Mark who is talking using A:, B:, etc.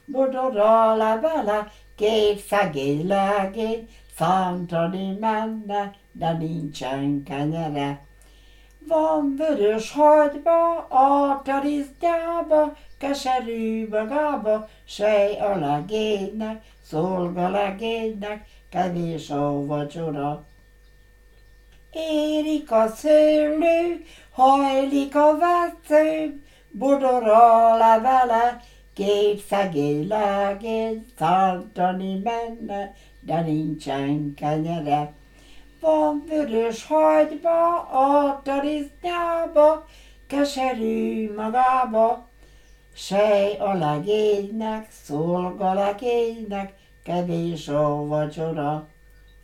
A: Budorra levele, két szegény legény, szántani menne, de nincsen kenyere. Van vörös hagyma a tarisznyába, keserű magába, sej a legénynek, szolga legénynek, kevés a vacsora. Érik a szőlő, hajlik a vesző, bodor a levele, két szegény legény, szántani menne, de nincsen kenyere. Van vörös hagyma a tarisznyába, keserű magába, sej a legénynek, szolga legénynek, kevés a vacsora.